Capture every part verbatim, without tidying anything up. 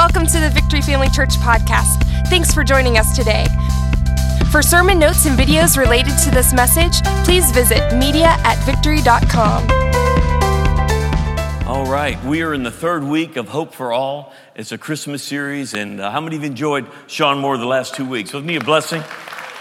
Welcome to the Victory Family Church podcast. Thanks for joining us today. For sermon notes and videos related to this message, please visit media at victory dot com. All right, we are in the third week of Hope for All. It's a Christmas series, and uh, how many of you enjoyed Sean Moore the last two weeks? Wasn't he a blessing? It's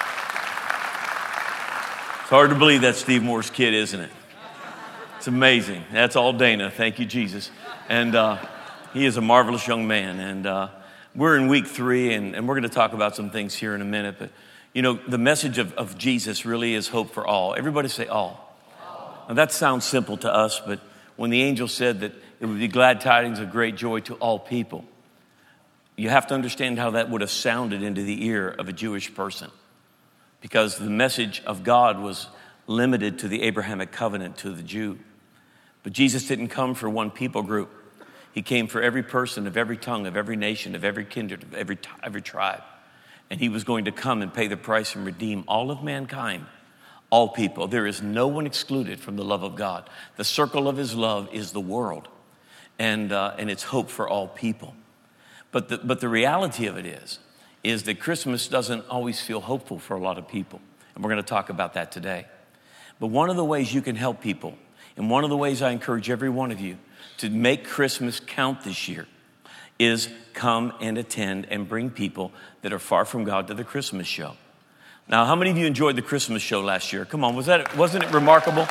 hard to believe that's Steve Moore's kid, isn't it? It's amazing. That's all Dana. Thank you, Jesus. And uh, he is a marvelous young man. And uh, we're in week three, and, and we're going to talk about some things here in a minute. But, you know, the message of, of Jesus really is hope for all. Everybody say all. all. Now, that sounds simple to us, but when the angel said that it would be glad tidings of great joy to all people, you have to understand how that would have sounded into the ear of a Jewish person, because the message of God was limited to the Abrahamic covenant, to the Jew. But Jesus didn't come for one people group. He came for every person of every tongue, of every nation, of every kindred, of every, every tribe. And he was going to come and pay the price and redeem all of mankind. All people. There is no one excluded from the love of God. The circle of his love is the world, and uh, and it's hope for all people. But the, but the reality of it is, is that Christmas doesn't always feel hopeful for a lot of people. And we're going to talk about that today. But one of the ways you can help people, and one of the ways I encourage every one of you to make Christmas count this year, is come and attend and bring people that are far from God to the Christmas show. Now, how many of you enjoyed the Christmas show last year? Come on, was that, wasn't it remarkable?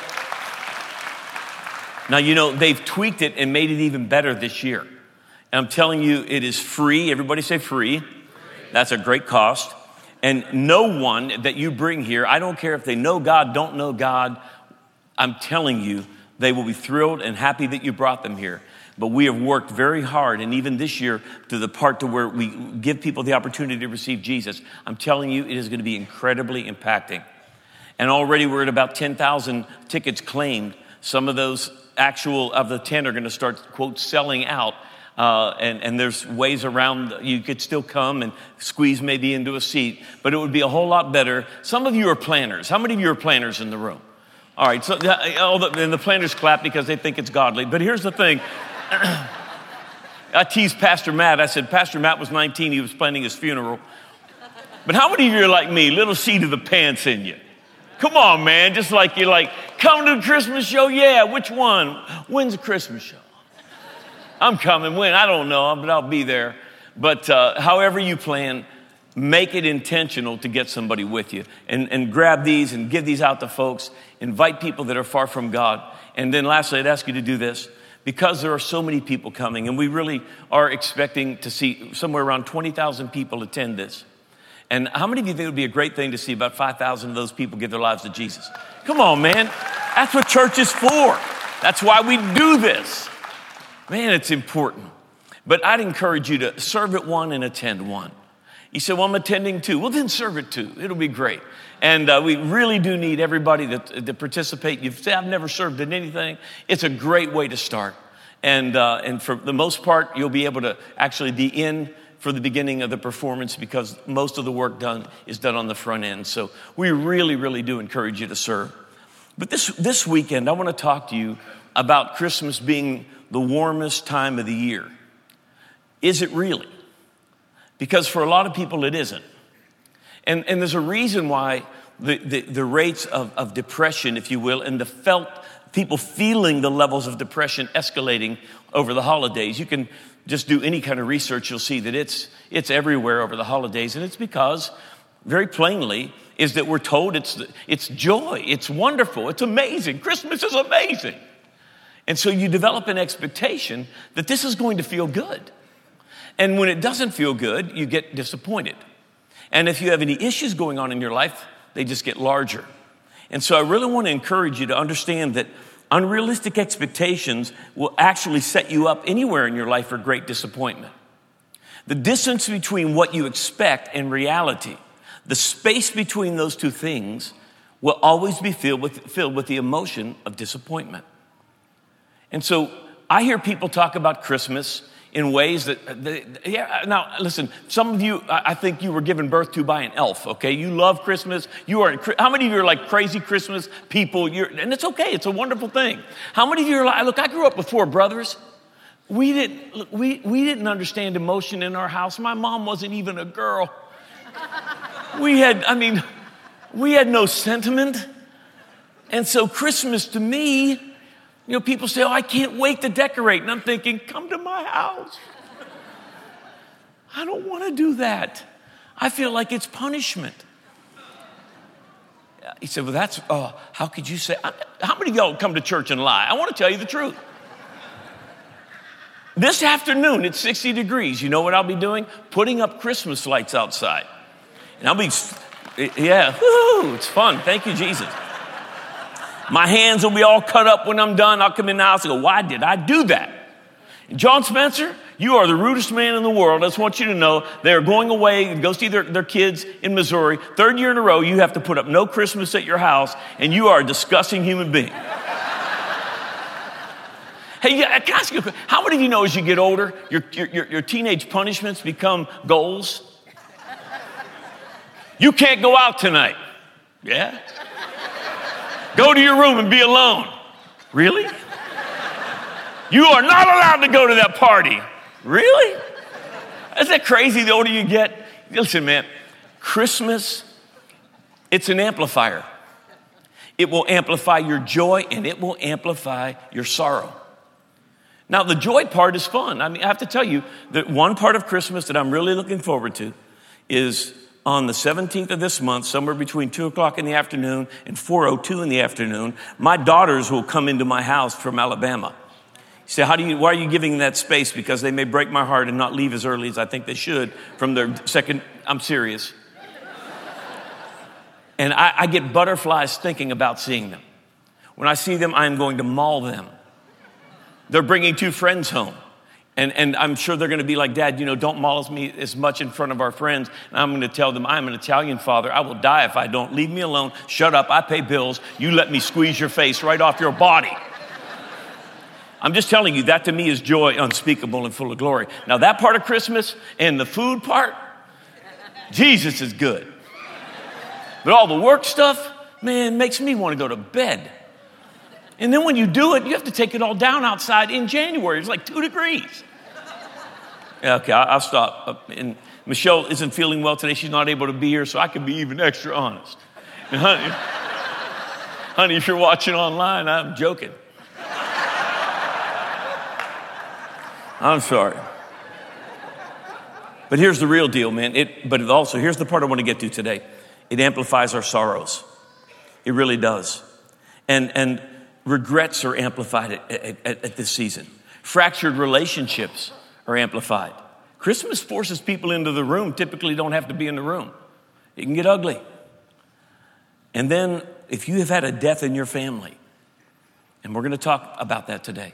Now, you know, they've tweaked it and made it even better this year. And I'm telling you, it is free. Everybody say free. That's a great cost. And no one that you bring here, I don't care if they know God, don't know God, I'm telling you, they will be thrilled and happy that you brought them here. But we have worked very hard, and even this year, to the part to where we give people the opportunity to receive Jesus. I'm telling you, it is going to be incredibly impacting. And already we're at about ten thousand tickets claimed. Some of those actual of the ten are going to start, quote, selling out. Uh, and, and there's ways around. You could still come and squeeze maybe into a seat, but it would be a whole lot better. Some of you are planners. How many of you are planners in the room? All right, so all the, and the planners clap because they think it's godly. But here's the thing. I teased Pastor Matt. I said, Pastor Matt was nineteen. He was planning his funeral. But how many of you are like me? Little seat of the pants in you. Come on, man. Just like you're like, come to the Christmas show? Yeah, which one? When's the Christmas show? I'm coming. When? I don't know, but I'll be there. But uh, however you plan, make it intentional to get somebody with you. And, and grab these and give these out to folks. Invite people that are far from God. And then lastly, I'd ask you to do this. Because there are so many people coming, and we really are expecting to see somewhere around twenty thousand people attend this. And how many of you think it would be a great thing to see about five thousand of those people give their lives to Jesus? Come on, man. That's what church is for. That's why we do this. Man, it's important. But I'd encourage you to serve at one and attend one. You say, well, I'm attending two. Well, then serve at two. It'll be great. And uh, we really do need everybody to, to participate. You say, I've never served in anything. It's a great way to start. And uh, and for the most part, you'll be able to actually be in for the beginning of the performance, because most of the work done is done on the front end. So we really, really do encourage you to serve. But this, this weekend, I want to talk to you about Christmas being the warmest time of the year. Is it really? Because for a lot of people, it isn't. And, and there's a reason why the, the, the rates of, of depression, if you will, and the felt people feeling the levels of depression escalating over the holidays. You can just do any kind of research. You'll see that it's it's everywhere over the holidays. And it's because, very plainly, is that we're told it's it's joy. It's wonderful. It's amazing. Christmas is amazing. And so you develop an expectation that this is going to feel good. And when it doesn't feel good, you get disappointed. And if you have any issues going on in your life, they just get larger. And so I really want to encourage you to understand that unrealistic expectations will actually set you up anywhere in your life for great disappointment. The distance between what you expect and reality, the space between those two things, will always be filled with, filled with the emotion of disappointment. And so I hear people talk about Christmas in ways that, they, yeah, now listen, some of you, I think you were given birth to by an elf, okay? You love Christmas. You are, how many of you are like crazy Christmas people? You're, and it's okay, it's a wonderful thing. How many of you are like, look, I grew up with four brothers. We didn't, look, we, we didn't understand emotion in our house. My mom wasn't even a girl. We had, I mean, we had no sentiment. And so Christmas to me, you know, people say, oh, I can't wait to decorate. And I'm thinking, come to my house. I don't want to do that. I feel like it's punishment. He said, well, that's, uh, how could you say, how many of y'all come to church and lie? I want to tell you the truth. This afternoon, it's sixty degrees. You know what I'll be doing? Putting up Christmas lights outside. And I'll be, yeah, woo, it's fun. Thank you, Jesus. My hands will be all cut up when I'm done. I'll come in the house and go, why did I do that? And John Spencer, you are the rudest man in the world. I just want you to know they're going away and go see their, their kids in Missouri. Third year in a row, you have to put up no Christmas at your house, and you are a disgusting human being. Hey, yeah, can I ask you a question? How many of you know as you get older, your, your, your teenage punishments become goals? You can't go out tonight. Yeah? Go to your room and be alone. Really? You are not allowed to go to that party. Really? Isn't that crazy the older you get? Listen, man, Christmas, it's an amplifier. It will amplify your joy and it will amplify your sorrow. Now, the joy part is fun. I mean, I have to tell you that one part of Christmas that I'm really looking forward to is on the seventeenth of this month, somewhere between two o'clock in the afternoon and four oh two in the afternoon, my daughters will come into my house from Alabama. You say, how do you, why are you giving them that space? Because they may break my heart and not leave as early as I think they should from their second, I'm serious. And I, I get butterflies thinking about seeing them. When I see them, I'm going to maul them. They're bringing two friends home. And, and I'm sure they're going to be like, Dad, you know, don't maul me as much in front of our friends. And I'm going to tell them, I'm an Italian father. I will die if I don't. Leave me alone. Shut up. I pay bills. You let me squeeze your face right off your body. I'm just telling you, that to me is joy unspeakable and full of glory. Now, that part of Christmas and the food part, Jesus is good. But all the work stuff, man, makes me want to go to bed. And then when you do it, you have to take it all down outside in January. It's like two degrees. Yeah, okay, I'll stop. And Michelle isn't feeling well today. She's not able to be here, so I can be even extra honest. And honey, honey, if you're watching online, I'm joking. I'm sorry. But here's the real deal, man. It, but it also, here's the part I want to get to today. It amplifies our sorrows. It really does. And, and regrets are amplified at, at, at this season. Fractured relationships are amplified. Christmas forces people into the room, typically don't have to be in the room. It can get ugly. And then if you have had a death in your family, and we're going to talk about that today.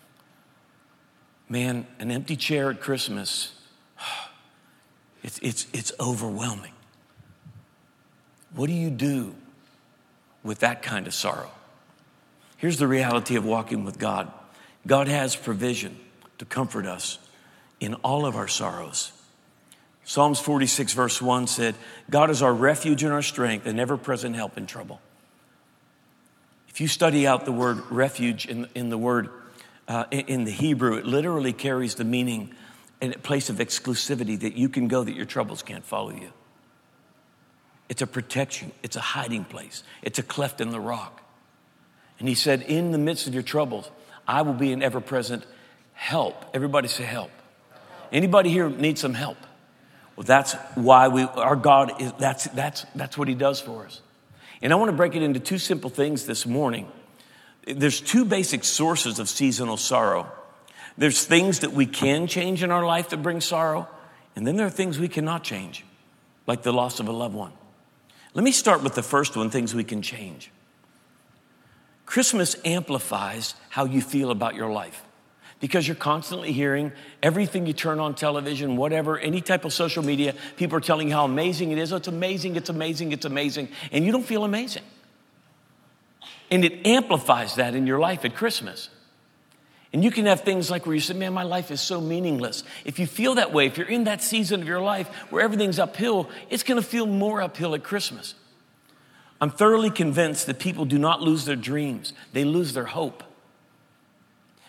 Man, an empty chair at Christmas, it's, it's, it's overwhelming. What do you do with that kind of sorrow? Here's the reality of walking with God. God has provision to comfort us in all of our sorrows. Psalms forty-six verse one said, God is our refuge and our strength, an ever-present help in trouble. If you study out the word refuge in, in the word, uh, in, in the Hebrew, it literally carries the meaning and a place of exclusivity that you can go that your troubles can't follow you. It's a protection. It's a hiding place. It's a cleft in the rock. And he said, in the midst of your troubles, I will be an ever-present help. Everybody say help. Anybody here need some help? Well, that's why we, our God is, that's, that's, that's what he does for us. And I want to break it into two simple things this morning. There's two basic sources of seasonal sorrow. There's things that we can change in our life that bring sorrow. And then there are things we cannot change, like the loss of a loved one. Let me start with the first one, things we can change. Christmas amplifies how you feel about your life because you're constantly hearing everything you turn on television, whatever, any type of social media, people are telling you how amazing it is. Oh, it's amazing, it's amazing, it's amazing. And you don't feel amazing. And it amplifies that in your life at Christmas. And you can have things like where you say, man, my life is so meaningless. If you feel that way, if you're in that season of your life where everything's uphill, it's going to feel more uphill at Christmas. I'm thoroughly convinced that people do not lose their dreams. They lose their hope.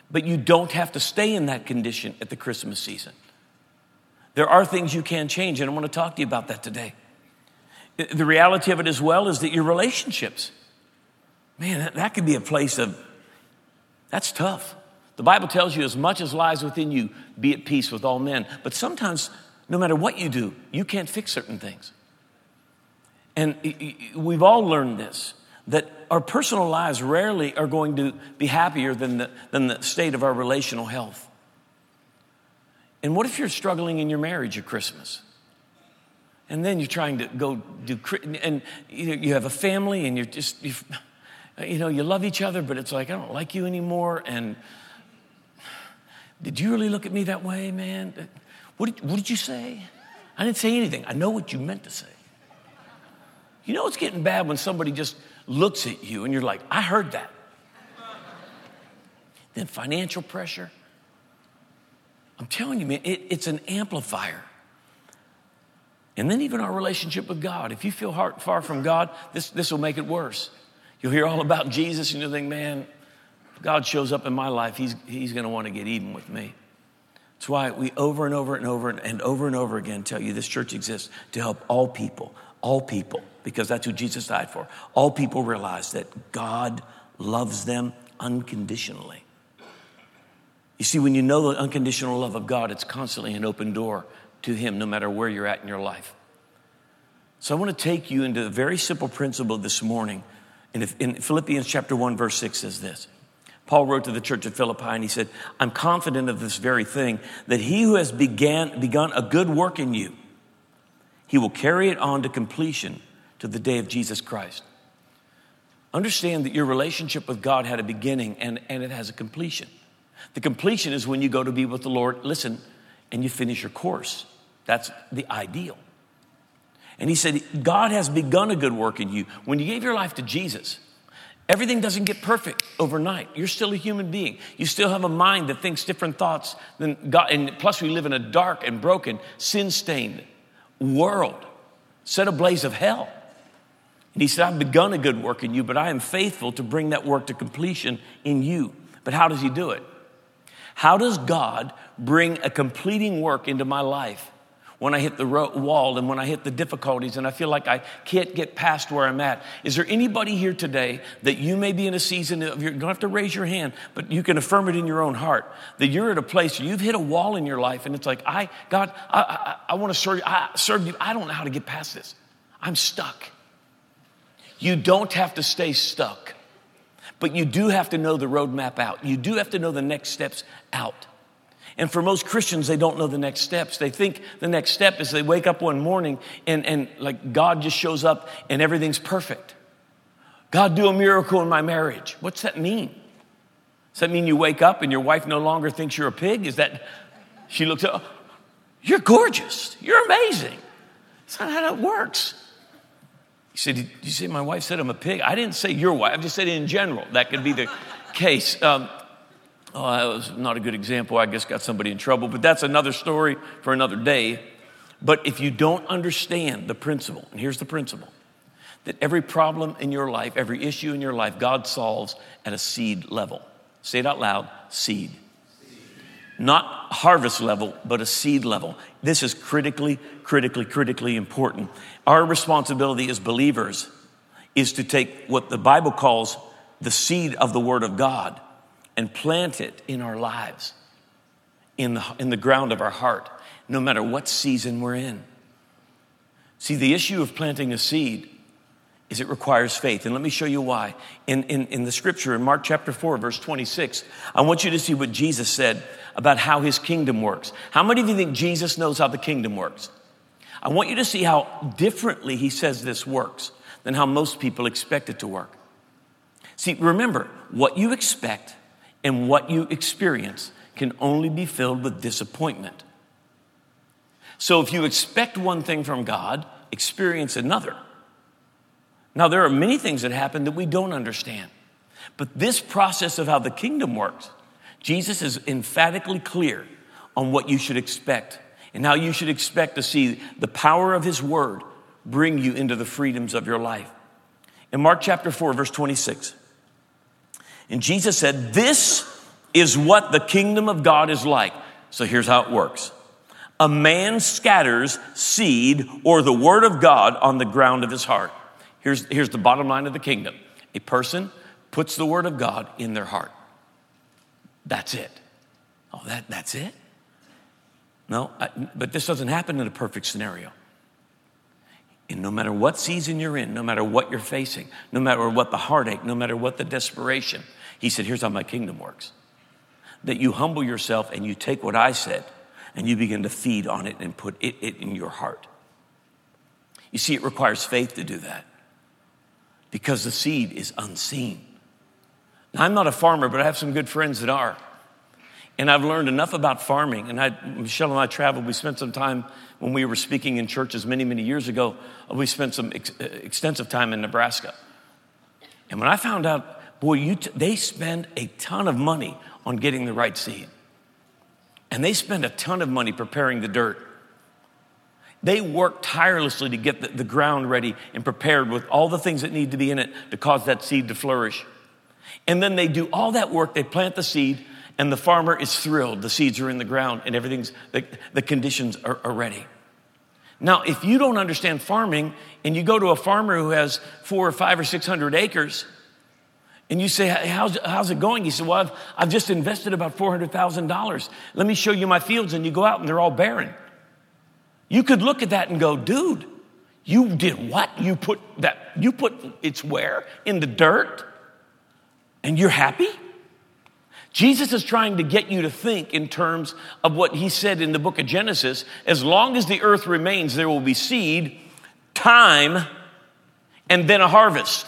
But you don't have to stay in that condition at the Christmas season. There are things you can change, and I want to talk to you about that today. The reality of it as well is that your relationships, man, that, that could be a place of, that's tough. The Bible tells you as much as lies within you, be at peace with all men. But sometimes, no matter what you do, you can't fix certain things. And we've all learned this, that our personal lives rarely are going to be happier than the, than the state of our relational health. And what if you're struggling in your marriage at Christmas? And then you're trying to go do, and you have a family and you're just, you you know, you love each other, but it's like, I don't like you anymore. And did you really look at me that way, man? What did, what did you say? I didn't say anything. I know what you meant to say. You know it's getting bad when somebody just looks at you and you're like, I heard that. Then financial pressure. I'm telling you, man, it, it's an amplifier. And then even our relationship with God. If you feel hard, far from God, this, this will make it worse. You'll hear all about Jesus and you'll think, man, if God shows up in my life, he's, he's going to want to get even with me. That's why we over and over and over and over and over again tell you this church exists to help all people, all people, because that's who Jesus died for. All people realize that God loves them unconditionally. You see, when you know the unconditional love of God, it's constantly an open door to him, no matter where you're at in your life. So I want to take you into a very simple principle this morning. And if, in Philippians chapter one, verse six says this. Paul wrote to the church of Philippi and he said, I'm confident of this very thing, that he who has began, begun a good work in you, he will carry it on to completion to the day of Jesus Christ. Understand that your relationship with God had a beginning and, and it has a completion. The completion is when you go to be with the Lord, listen, and you finish your course. That's the ideal. And he said, God has begun a good work in you. When you gave your life to Jesus, everything doesn't get perfect overnight. You're still a human being. You still have a mind that thinks different thoughts than God. And plus we live in a dark and broken, sin-stained world, set ablaze of hell. And he said, I've begun a good work in you, but I am faithful to bring that work to completion in you. But how does he do it? How does God bring a completing work into my life when I hit the wall and when I hit the difficulties and I feel like I can't get past where I'm at? Is there anybody here today that you may be in a season of, you don't have to raise your hand, but you can affirm it in your own heart, that you're at a place where you've hit a wall in your life and it's like, I, God, I, I, I want to serve you. I serve you. I don't know how to get past this. I'm stuck. You don't have to stay stuck. But you do have to know the roadmap out. You do have to know the next steps out. And for most Christians, they don't know the next steps. They think the next step is they wake up one morning and, and like God just shows up and everything's perfect. God, do a miracle in my marriage. What's that mean? Does that mean you wake up and your wife no longer thinks you're a pig? Is that, she looks up, you're gorgeous. You're amazing. That's not how that works. He said, did you say my wife said I'm a pig? I didn't say your wife. I just said in general. That could be the case. Um, oh, that was not a good example. I guess got somebody in trouble. But that's another story for another day. But if you don't understand the principle, and here's the principle, that every problem in your life, every issue in your life, God solves at a seed level. Say it out loud, seed. Not harvest level, but a seed level. This is critically, critically, critically important. Our responsibility as believers is to take what the Bible calls the seed of the Word of God and plant it in our lives, in the, in the ground of our heart, no matter what season we're in. See, the issue of planting a seed is it requires faith. And let me show you why. In, in, in the scripture, in Mark chapter four, verse twenty-six, I want you to see what Jesus said about how his kingdom works. How many of you think Jesus knows how the kingdom works? I want you to see how differently he says this works than how most people expect it to work. See, remember, what you expect and what you experience can only be filled with disappointment. So if you expect one thing from God, experience another. Now, there are many things that happen that we don't understand. But this process of how the kingdom works, Jesus is emphatically clear on what you should expect and how you should expect to see the power of his word bring you into the freedoms of your life. In Mark chapter four, verse twenty-six, and Jesus said, this is what the kingdom of God is like. So here's how it works. A man scatters seed or the word of God on the ground of his heart. Here's, here's the bottom line of the kingdom. A person puts the word of God in their heart. That's it. Oh, that, that's it? No, I, but this doesn't happen in a perfect scenario. And no matter what season you're in, no matter what you're facing, no matter what the heartache, no matter what the desperation, he said, here's how my kingdom works. That you humble yourself and you take what I said and you begin to feed on it and put it, it in your heart. You see, it requires faith to do that because the seed is unseen. Now, I'm not a farmer, but I have some good friends that are. And I've learned enough about farming. And I, Michelle and I traveled. We spent some time when we were speaking in churches many, many years ago. We spent some ex- extensive time in Nebraska. And when I found out, boy, you t- they spend a ton of money on getting the right seed. And they spend a ton of money preparing the dirt. They work tirelessly to get the, the ground ready and prepared with all the things that need to be in it to cause that seed to flourish. And then they do all that work. They plant the seed. And the farmer is thrilled. The seeds are in the ground and everything's, the, the conditions are, are ready. Now, if you don't understand farming and you go to a farmer who has four or five or six hundred acres and you say, hey, how's, how's it going? He said, well, I've, I've just invested about four hundred thousand dollars. Let me show you my fields. And you go out and they're all barren. You could look at that and go, dude, you did what? You put that, you put it's where? In the dirt? And you're happy? Jesus is trying to get you to think in terms of what he said in the book of Genesis. As long as the earth remains, there will be seed, time, and then a harvest.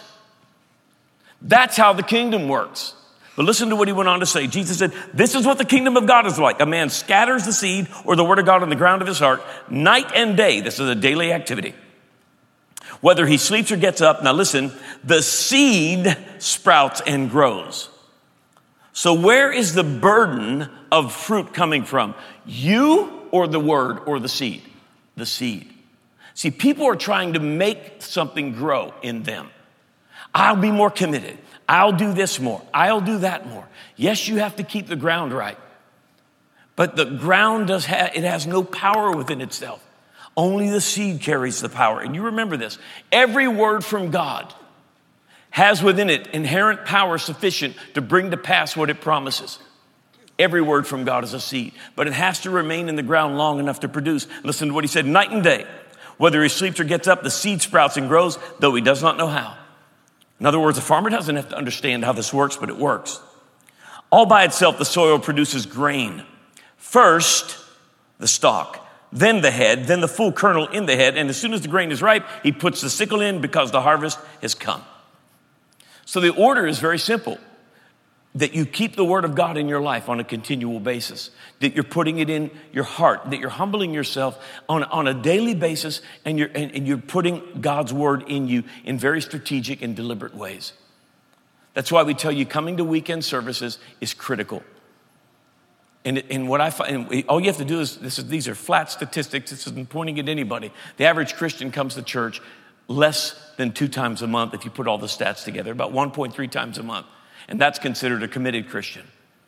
That's how the kingdom works. But listen to what he went on to say. Jesus said, this is what the kingdom of God is like. A man scatters the seed or the word of God on the ground of his heart night and day. This is a daily activity. Whether he sleeps or gets up. Now listen, the seed sprouts and grows. So where is the burden of fruit coming from? You or the word or the seed? The seed. See, people are trying to make something grow in them. I'll be more committed. I'll do this more. I'll do that more. Yes, you have to keep the ground right. But the ground does have, it has no power within itself. Only the seed carries the power. And you remember this. Every word from God has within it inherent power sufficient to bring to pass what it promises. Every word from God is a seed, but it has to remain in the ground long enough to produce. Listen to what he said, night and day. Whether he sleeps or gets up, the seed sprouts and grows, though he does not know how. In other words, a farmer doesn't have to understand how this works, but it works. All by itself, the soil produces grain. First, the stalk, then the head, then the full kernel in the head. And as soon as the grain is ripe, he puts the sickle in because the harvest has come. So the order is very simple, that you keep the word of God in your life on a continual basis, that you're putting it in your heart, that you're humbling yourself on, on a daily basis, and you're, and, and you're putting God's word in you in very strategic and deliberate ways. That's why we tell you coming to weekend services is critical. And, and what I find, and all you have to do is, this is, these are flat statistics, this isn't pointing at anybody. The average Christian comes to church less than two times a month if you put all the stats together, about one point three times a month. And that's considered a committed Christian.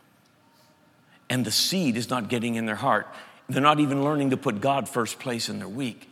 And the seed is not getting in their heart. They're not even learning to put God first place in their week.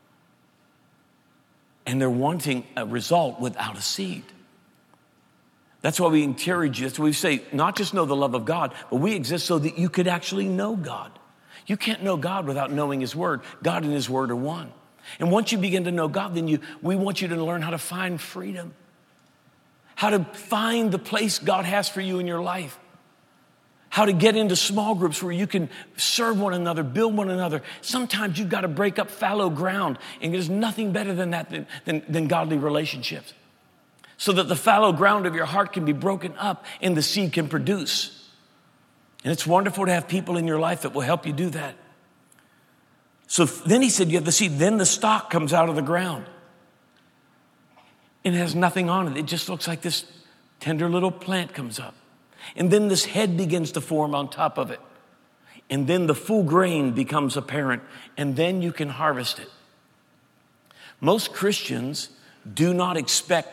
And they're wanting a result without a seed. That's why we encourage you. That's why we say, not just know the love of God, but we exist so that you could actually know God. You can't know God without knowing his word. God and his word are one. And once you begin to know God, then you, we want you to learn how to find freedom. How to find the place God has for you in your life. How to get into small groups where you can serve one another, build one another. Sometimes you've got to break up fallow ground, and there's nothing better than that, than, than, than godly relationships. So that the fallow ground of your heart can be broken up and the seed can produce. And it's wonderful to have people in your life that will help you do that. So then he said, you have the seed, then the stalk comes out of the ground. And it has nothing on it. It just looks like this tender little plant comes up. And then this head begins to form on top of it. And then the full grain becomes apparent. And then you can harvest it. Most Christians do not expect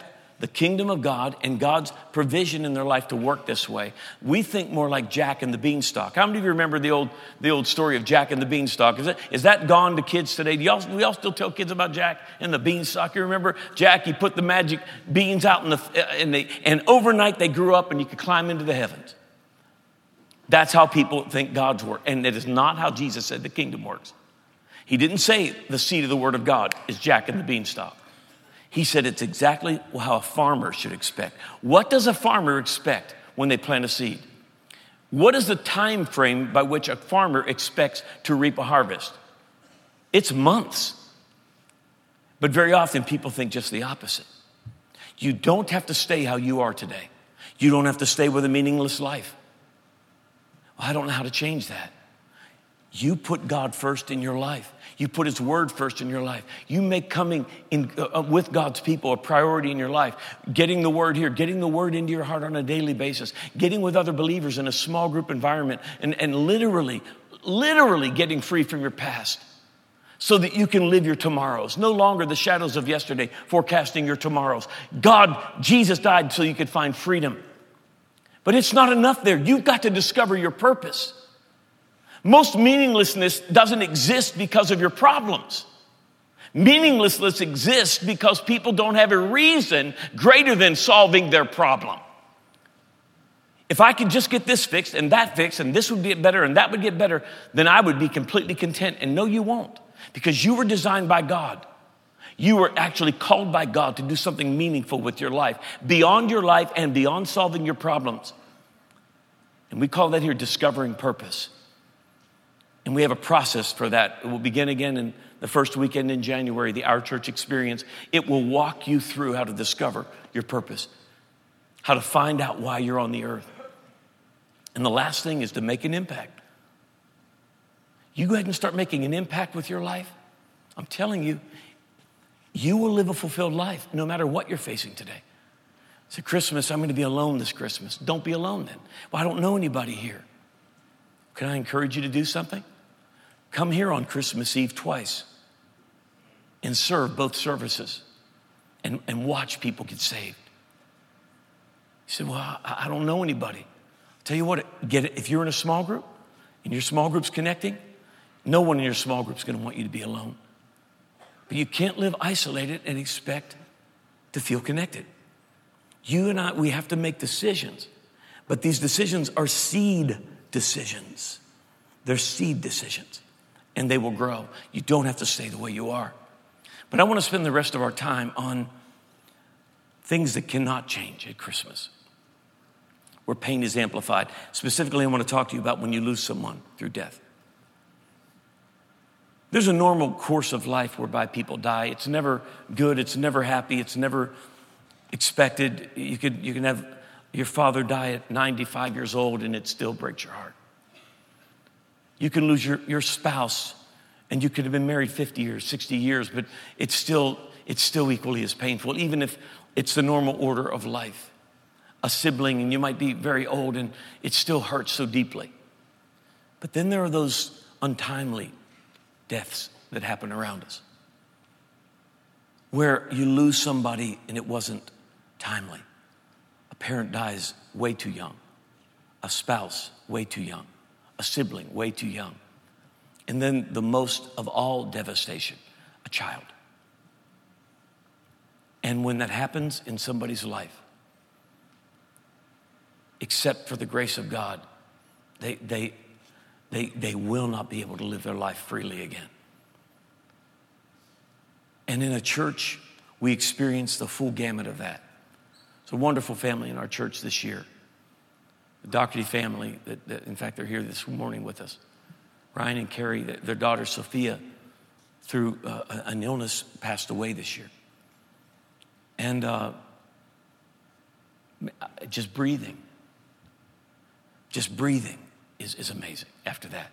the kingdom of God and God's provision in their life to work this way. We think more like Jack and the Beanstalk. How many of you remember the old the old story of Jack and the Beanstalk? Is that, is that gone to kids today? Do y'all, do y'all still tell kids about Jack and the Beanstalk? You remember Jack, he put the magic beans out in the, in the and overnight they grew up and you could climb into the heavens. That's how people think God's work. And it is not how Jesus said the kingdom works. He didn't say the seed of the word of God is Jack and the Beanstalk. He said it's exactly how a farmer should expect. What does a farmer expect when they plant a seed? What is the time frame by which a farmer expects to reap a harvest? It's months. But very often people think just the opposite. You don't have to stay how you are today. You don't have to stay with a meaningless life. Well, I don't know how to change that. You put God first in your life. You put his word first in your life. You make coming in uh, with God's people a priority in your life. Getting the word here, getting the word into your heart on a daily basis, getting with other believers in a small group environment, and, and literally, literally getting free from your past so that you can live your tomorrows. No longer the shadows of yesterday forecasting your tomorrows. God, Jesus died so you could find freedom. But it's not enough there. You've got to discover your purpose. Most meaninglessness doesn't exist because of your problems. Meaninglessness exists because people don't have a reason greater than solving their problem. If I could just get this fixed and that fixed and this would get better and that would get better, then I would be completely content. And no, you won't, because you were designed by God. You were actually called by God to do something meaningful with your life, beyond your life and beyond solving your problems. And we call that here discovering purpose. And we have a process for that. It will begin again in the first weekend in January, the Our Church Experience. It will walk you through how to discover your purpose, how to find out why you're on the earth. And the last thing is to make an impact. You go ahead and start making an impact with your life. I'm telling you, you will live a fulfilled life no matter what you're facing today. It's a Christmas, I'm going to be alone this Christmas. Don't be alone then. Well, I don't know anybody here. Can I encourage you to do something? Come here on Christmas Eve twice and serve both services and, and watch people get saved. You said, well, I, I don't know anybody. I'll tell you what, get it. If you're in a small group and your small group's connecting, no one in your small group's going to want you to be alone. But you can't live isolated and expect to feel connected. You and I, we have to make decisions. But these decisions are seed decisions. They're seed decisions. And they will grow. You don't have to stay the way you are. But I want to spend the rest of our time on things that cannot change at Christmas, where pain is amplified. Specifically, I want to talk to you about when you lose someone through death. There's a normal course of life whereby people die. It's never good. It's never happy. It's never expected. You could, you can have your father die at ninety-five years old and it still breaks your heart. You can lose your, your spouse, and you could have been married fifty years, sixty years, but it's still, it's still equally as painful, even if it's the normal order of life. A sibling, and you might be very old, and it still hurts so deeply. But then there are those untimely deaths that happen around us, where you lose somebody and it wasn't timely. A parent dies way too young. A spouse, way too young. A sibling, way too young. And then the most of all devastation, a child. And when that happens in somebody's life, except for the grace of God, they, they, they, they will not be able to live their life freely again. And in a church, we experience the full gamut of that. It's a wonderful family in our church this year. The Doherty family, that, that, in fact, they're here this morning with us. Ryan and Carrie, their daughter Sophia, through uh, an illness, passed away this year. And uh, just breathing, just breathing is, is amazing after that.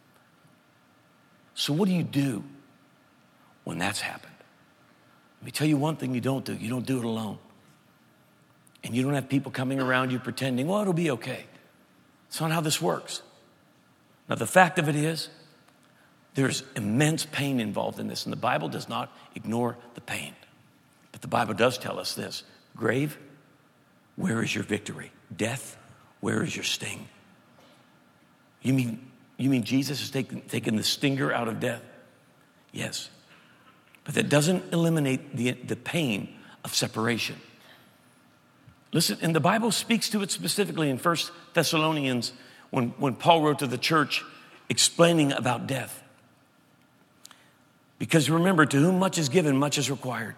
So what do you do when that's happened? Let me tell you one thing you don't do. You don't do it alone. And you don't have people coming around you pretending, well, it'll be okay. It's not how this works. Now, the fact of it is, there's immense pain involved in this, and the Bible does not ignore the pain. But the Bible does tell us this: grave, where is your victory? Death, where is your sting? You mean, you mean Jesus is taking, taking the stinger out of death? Yes. But that doesn't eliminate the, the pain of separation. Listen, and the Bible speaks to it specifically in First Thessalonians when, when Paul wrote to the church explaining about death. Because remember, to whom much is given, much is required.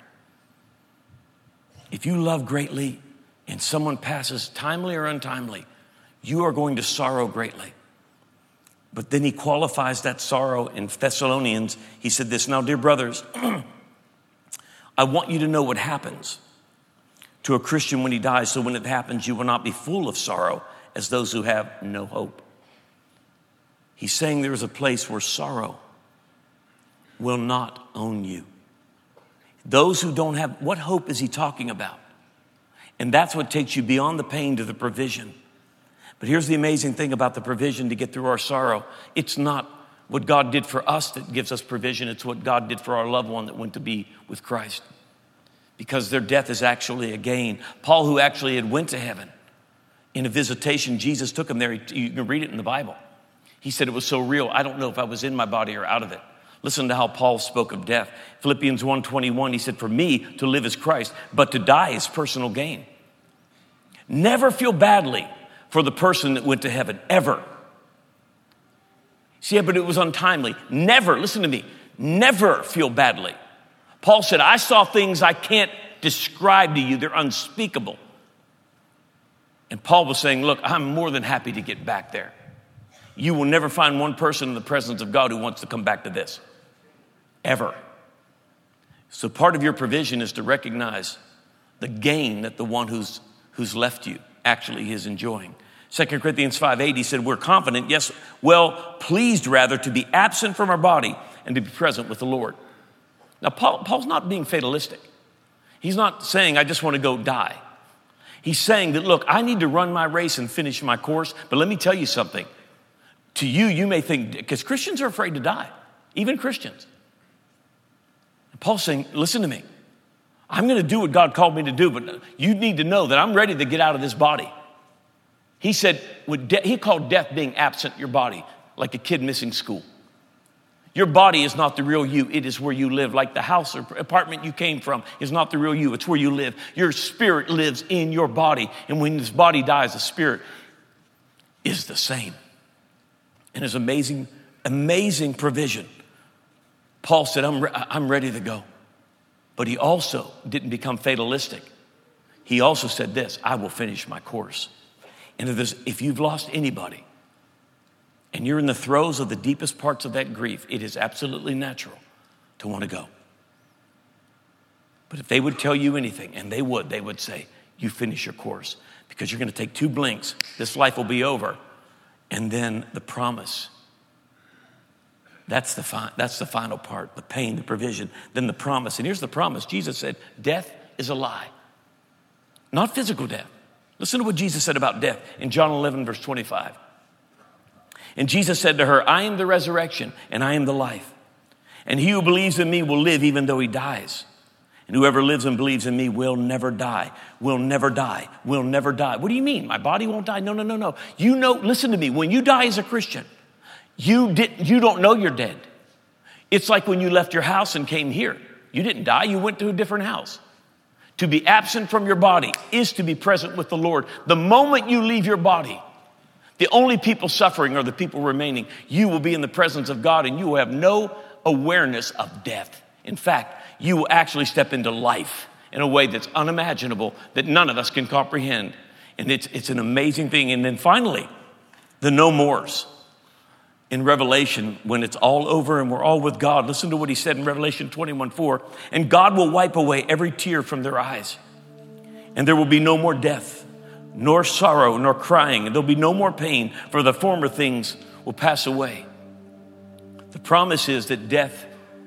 If you love greatly and someone passes timely or untimely, you are going to sorrow greatly. But then he qualifies that sorrow in Thessalonians. He said this, now, dear brothers, I want you to know what happens to a Christian when he dies, so when it happens, you will not be full of sorrow as those who have no hope. He's saying there is a place where sorrow will not own you. Those who don't have, what hope is he talking about? And that's what takes you beyond the pain to the provision. But here's the amazing thing about the provision to get through our sorrow. It's not what God did for us that gives us provision. It's what God did for our loved one that went to be with Christ. Because their death is actually a gain. Paul, who actually had went to heaven in a visitation, Jesus took him there. You can read it in the Bible. He said it was so real, I don't know if I was in my body or out of it. Listen to how Paul spoke of death. Philippians one twenty-one, he said, for me to live is Christ, but to die is personal gain. Never feel badly for the person that went to heaven, ever. See, yeah, but it was untimely. Never, listen to me, never feel badly. Paul said, I saw things I can't describe to you. They're unspeakable. And Paul was saying, look, I'm more than happy to get back there. You will never find one person in the presence of God who wants to come back to this. Ever. So part of your provision is to recognize the gain that the one who's, who's left you actually is enjoying. Second Corinthians five eight, he said, we're confident, yes, well, pleased rather to be absent from our body and to be present with the Lord. Now, Paul, Paul's not being fatalistic. He's not saying, I just want to go die. He's saying that, look, I need to run my race and finish my course, but let me tell you something. To you, you may think, because Christians are afraid to die, even Christians. And Paul's saying, listen to me. I'm going to do what God called me to do, but you need to know that I'm ready to get out of this body. He said, with de- he called death being absent your body, like a kid missing school. Your body is not the real you. It is where you live. Like the house or apartment you came from is not the real you. It's where you live. Your spirit lives in your body. And when this body dies, the spirit is the same. And his amazing, amazing provision. Paul said, I'm, re- I'm ready to go. But he also didn't become fatalistic. He also said this, I will finish my course. And if, there's, if you've lost anybody, and you're in the throes of the deepest parts of that grief, it is absolutely natural to want to go. But if they would tell you anything, and they would, they would say, you finish your course. Because you're going to take two blinks. This life will be over. And then the promise. That's the, fi- that's the final part, the pain, the provision, then the promise. And here's the promise. Jesus said, death is a lie. Not physical death. Listen to what Jesus said about death in John eleven, verse twenty-five. And Jesus said to her, I am the resurrection and I am the life. And he who believes in me will live even though he dies. And whoever lives and believes in me will never die, will never die, will never die. What do you mean? My body won't die? No, no, no, no. You know, listen to me. When you die as a Christian, you, did, you don't know you're dead. It's like when you left your house and came here. You didn't die. You went to a different house. To be absent from your body is to be present with the Lord. The moment you leave your body, the only people suffering are the people remaining. You will be in the presence of God and you will have no awareness of death. In fact, you will actually step into life in a way that's unimaginable, that none of us can comprehend. And it's, it's an amazing thing. And then finally, the no mores. In Revelation, when it's all over and we're all with God, listen to what he said in Revelation twenty-one four. And God will wipe away every tear from their eyes. And there will be no more death, nor sorrow, nor crying. And there'll be no more pain, for the former things will pass away. The promise is that death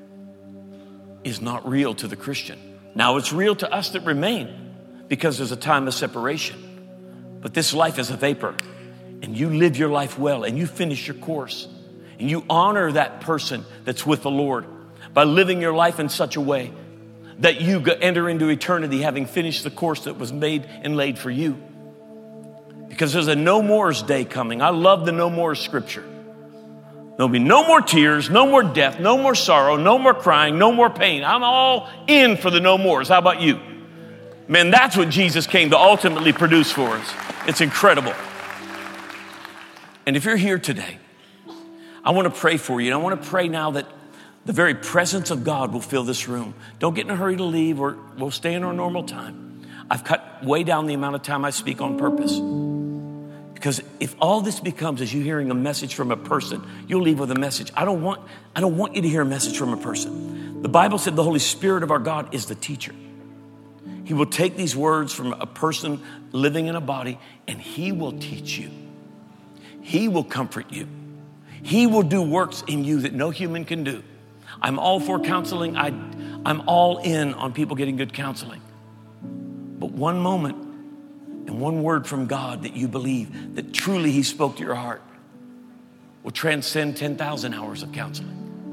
is not real to the Christian. Now, it's real to us that remain because there's a time of separation. But this life is a vapor. And you live your life well and you finish your course. And you honor that person that's with the Lord by living your life in such a way that you go enter into eternity having finished the course that was made and laid for you. Because there's a no mores day coming. I love the no mores scripture. There'll be no more tears, no more death, no more sorrow, no more crying, no more pain. I'm all in for the no mores. How about you? Man, that's what Jesus came to ultimately produce for us. It's incredible. And if you're here today, I want to pray for you. And I want to pray now that the very presence of God will fill this room. Don't get in a hurry to leave, or we'll stay in our normal time. I've cut way down the amount of time I speak on purpose. Because if all this becomes is you hearing a message from a person, you'll leave with a message. I don't want, I don't want you to hear a message from a person. The Bible said the Holy Spirit of our God is the teacher. He will take these words from a person living in a body, and he will teach you. He will comfort you. He will do works in you that no human can do. I'm all for counseling. I, I'm all in on people getting good counseling. But one moment and one word from God that you believe that truly he spoke to your heart will transcend ten thousand hours of counseling.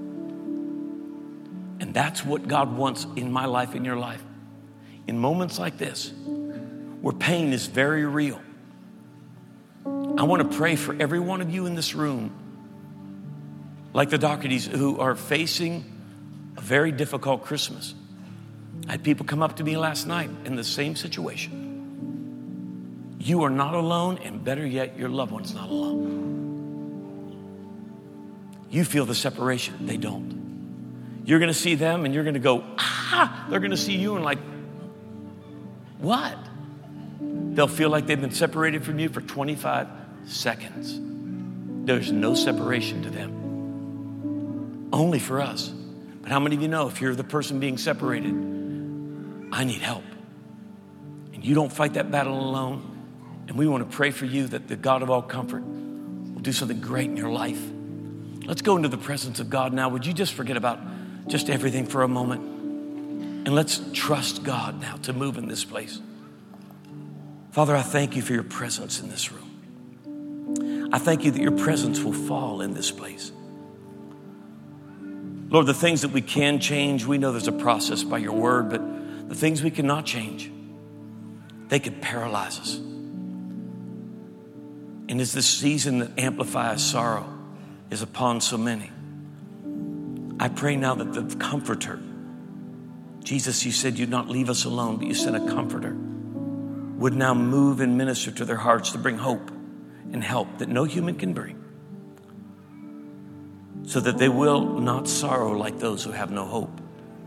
And that's what God wants in my life, in your life. In moments like this, where pain is very real, I want to pray for every one of you in this room, like the Dohertys, who are facing a very difficult Christmas. I had people come up to me last night in the same situation. You are not alone, and better yet, your loved one's not alone. You feel the separation. They don't. You're going to see them, and you're going to go, ah! They're going to see you and like, what? They'll feel like they've been separated from you for twenty-five seconds. There's no separation to them. Only for us. But how many of you know if you're the person being separated, I need help. And you don't fight that battle alone. And we want to pray for you that the God of all comfort will do something great in your life. Let's go into the presence of God now. Would you just forget about just everything for a moment? And let's trust God now to move in this place. Father, I thank you for your presence in this room. I thank you that your presence will fall in this place. Lord, the things that we can change, we know there's a process by your word, but the things we cannot change, they could paralyze us. And as this season that amplifies sorrow is upon so many, I pray now that the comforter, Jesus, you said you'd not leave us alone, but you sent a comforter, would now move and minister to their hearts to bring hope and help that no human can bring, so that they will not sorrow like those who have no hope.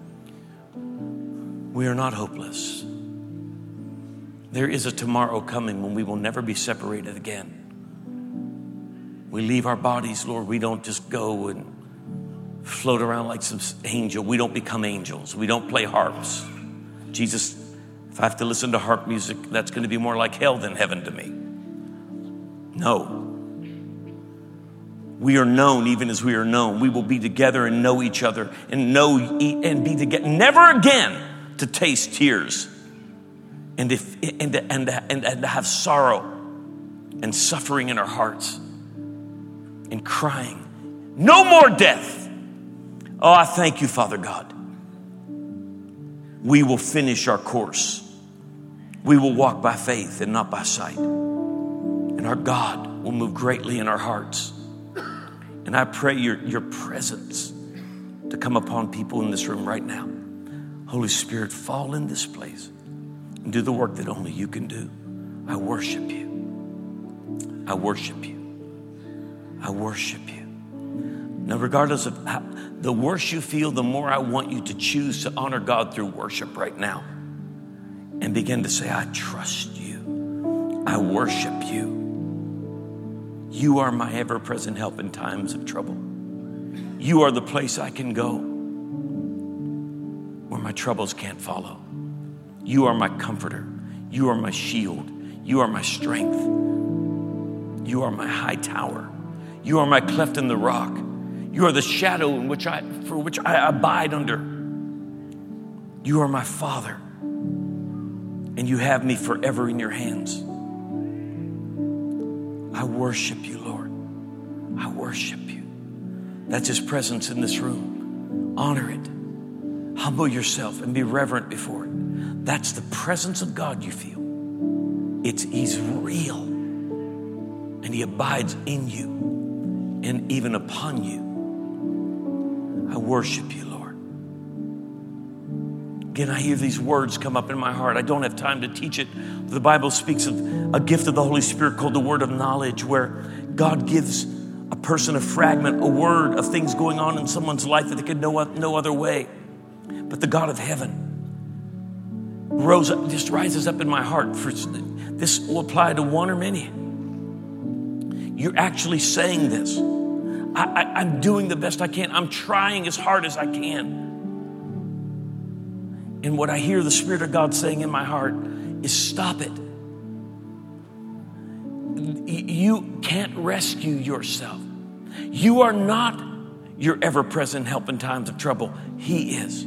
We are not hopeless. There is a tomorrow coming when we will never be separated again. We leave our bodies, Lord. We don't just go and float around like some angel. We don't become angels. We don't play harps. Jesus, if I have to listen to harp music, that's going to be more like hell than heaven to me. No. We are known even as we are known. We will be together and know each other and know and be together. Never again to taste tears and, if, and, and, and, and to have sorrow and suffering in our hearts and crying. No more death. Oh, I thank you, Father God. We will finish our course. We will walk by faith and not by sight. And our God will move greatly in our hearts. And I pray your, your presence to come upon people in this room right now. Holy Spirit, fall in this place and do the work that only you can do. I worship you. I worship you. I worship you. Now, regardless of how, the worse you feel, the more I want you to choose to honor God through worship right now. And begin to say, I trust you. I worship you. You are my ever-present help in times of trouble. You are the place I can go where my troubles can't follow. You are my comforter. You are my shield. You are my strength. You are my high tower. You are my cleft in the rock. You are the shadow in which I, for which I abide under. You are my Father, and you have me forever in your hands. I worship you, Lord. I worship you. That's his presence in this room. Honor it. Humble yourself and be reverent before it. That's the presence of God you feel. It's, he's real. And he abides in you and even upon you. I worship you, Lord. Again, I hear these words come up in my heart. I don't have time to teach it. The Bible speaks of a gift of the Holy Spirit called the word of knowledge, where God gives a person a fragment, a word of things going on in someone's life that they could know no other way. But the God of heaven rose up, just rises up in my heart. For this will apply to one or many. You're actually saying this. I, I, I'm doing the best I can. I'm trying as hard as I can. And what I hear the Spirit of God saying in my heart is stop it. You can't rescue yourself. You are not your ever-present help in times of trouble. He is.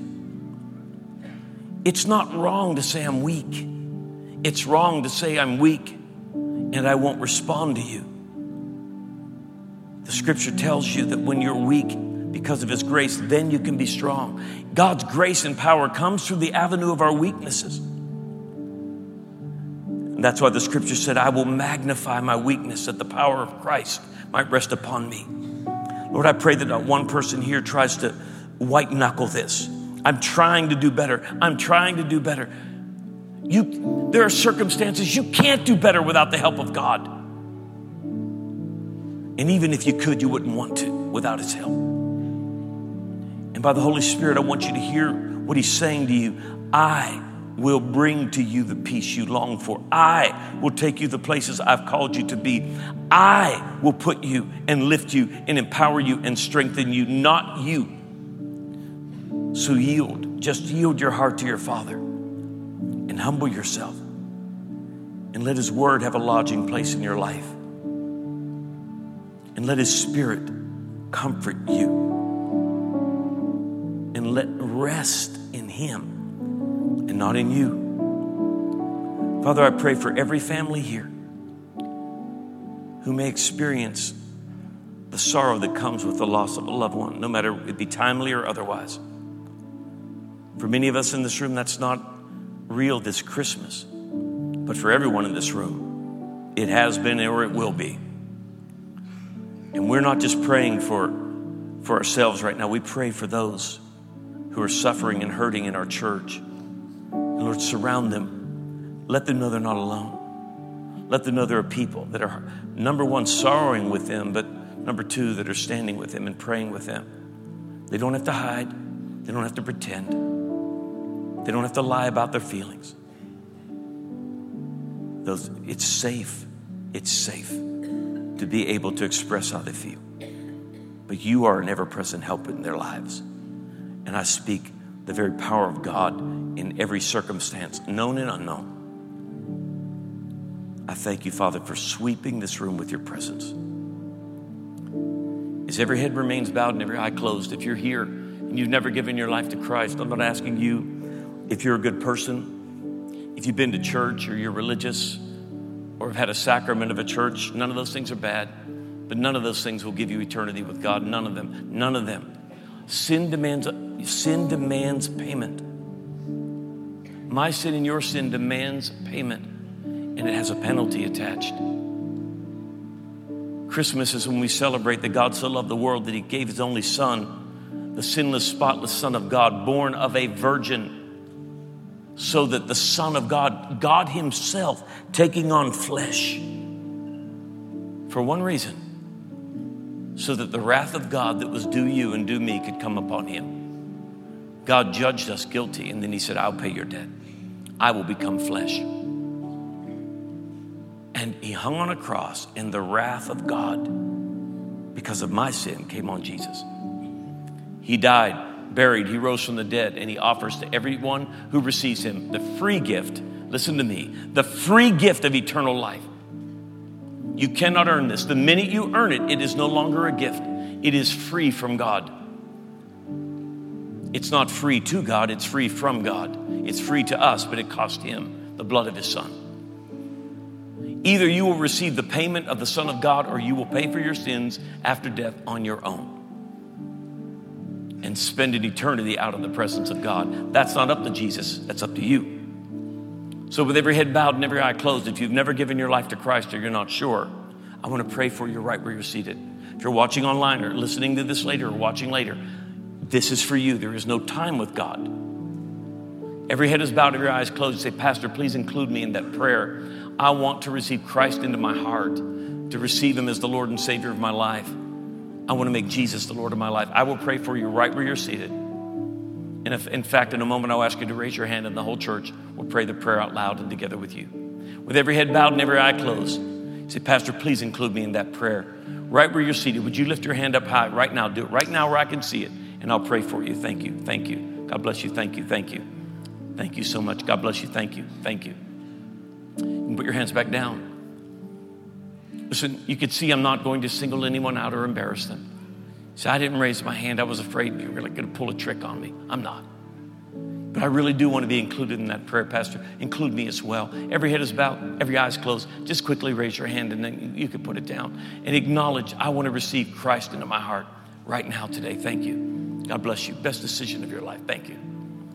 It's not wrong to say I'm weak. It's wrong to say I'm weak and I won't respond to you. The scripture tells you that when you're weak because of his grace, then you can be strong. God's grace and power comes through the avenue of our weaknesses. And that's why the scripture said, I will magnify my weakness that the power of Christ might rest upon me. Lord, I pray that not one person here tries to white knuckle this. I'm trying to do better. I'm trying to do better. You, there are circumstances you can't do better without the help of God. And even if you could, you wouldn't want to without his help. And by the Holy Spirit, I want you to hear what he's saying to you. I will bring to you the peace you long for. I will take you to the places I've called you to be. I will put you and lift you and empower you and strengthen you, not you. So yield, just yield your heart to your Father and humble yourself and let his word have a lodging place in your life. And let his Spirit comfort you and let rest in him and not in you. Father, I pray for every family here who may experience the sorrow that comes with the loss of a loved one, no matter it be timely or otherwise. For many of us in this room, that's not real this Christmas. But for everyone in this room, it has been or it will be. And we're not just praying for, for ourselves right now. We pray for those who are suffering and hurting in our church. And Lord, surround them. Let them know they're not alone. Let them know there are people that are, number one, sorrowing with them, but number two, that are standing with them and praying with them. They don't have to hide. They don't have to pretend. They don't have to lie about their feelings. Those, it's safe. It's safe to be able to express how they feel. But you are an ever-present help in their lives. And I speak the very power of God in every circumstance, known and unknown. I thank you, Father, for sweeping this room with your presence. As every head remains bowed and every eye closed, if you're here and you've never given your life to Christ, I'm not asking you if you're a good person, if you've been to church or you're religious or have had a sacrament of a church. None of those things are bad, but none of those things will give you eternity with God. None of them. None of them. Sin demands, sin demands payment. My sin and your sin demands payment, and it has a penalty attached. Christmas is when we celebrate that God so loved the world that he gave his only son, the sinless, spotless Son of God, born of a virgin, so that the Son of God, God himself, taking on flesh for one reason, so that the wrath of God that was due you and due me could come upon him. God judged us guilty, and then he said, I'll pay your debt. I will become flesh. And he hung on a cross, and the wrath of God, because of my sin, came on Jesus. He died, buried, he rose from the dead, and he offers to everyone who receives him the free gift, listen to me, the free gift of eternal life. You cannot earn this. The minute you earn it, it is no longer a gift. It is free from God. It's not free to God, it's free from God. It's free to us, but it cost him the blood of his son. Either you will receive the payment of the Son of God, or you will pay for your sins after death on your own. and spend an eternity out in the presence of God. That's not up to Jesus. That's up to you. So with every head bowed and every eye closed, if you've never given your life to Christ or you're not sure, I want to pray for you right where you're seated. If you're watching online or listening to this later or watching later, this is for you. There is no time with God. Every head is bowed, every eye is closed. Say, Pastor, please include me in that prayer. I want to receive Christ into my heart, to receive him as the Lord and Savior of my life. I want to make Jesus the Lord of my life. I will pray for you right where you're seated. And if, in fact, in a moment, I'll ask you to raise your hand and the whole church will pray the prayer out loud and together with you. With every head bowed and every eye closed, say, Pastor, please include me in that prayer. Right where you're seated, would you lift your hand up high right now? Do it right now where I can see it, and I'll pray for you. Thank you. Thank you. God bless you. Thank you. Thank you. Thank you so much. God bless you. Thank you. Thank you. You can put your hands back down. Listen, you could see I'm not going to single anyone out or embarrass them. See, I didn't raise my hand. I was afraid you were going to pull a trick on me. I'm not. But I really do want to be included in that prayer, Pastor. Include me as well. Every head is bowed, every eye is closed. Just quickly raise your hand and then you can put it down. And acknowledge, I want to receive Christ into my heart right now today. Thank you. God bless you. Best decision of your life. Thank you.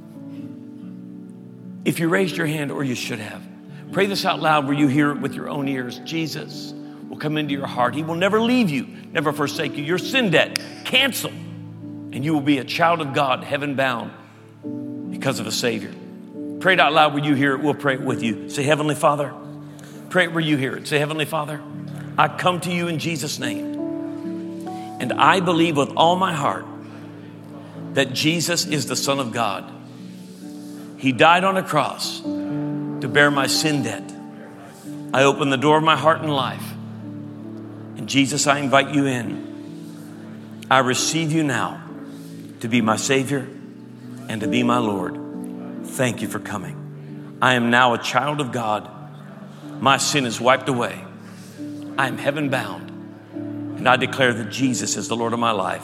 If you raised your hand, or you should have, pray this out loud where you hear it with your own ears. Jesus will come into your heart. He will never leave you, never forsake you. Your sin debt canceled, and you will be a child of God, heaven bound, because of a Savior. Pray it out loud where you hear it. We'll pray it with you. Say, Heavenly Father. Pray it where you hear it. Say, Heavenly Father, I come to you in Jesus' name, and I believe with all my heart that Jesus is the Son of God. He died on a cross to bear my sin debt. I open the door of my heart and life. And Jesus, I invite you in. I receive you now to be my Savior and to be my Lord. Thank you for coming. I am now a child of God. My sin is wiped away. I am heaven bound. And I declare that Jesus is the Lord of my life.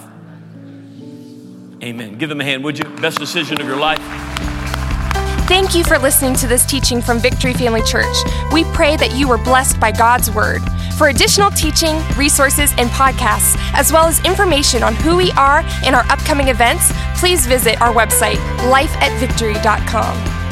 Amen. Give them a hand, would you? Best decision of your life. Thank you for listening to this teaching from Victory Family Church. We pray that you were blessed by God's Word. For additional teaching, resources, and podcasts, as well as information on who we are and our upcoming events, please visit our website, life at victory dot com.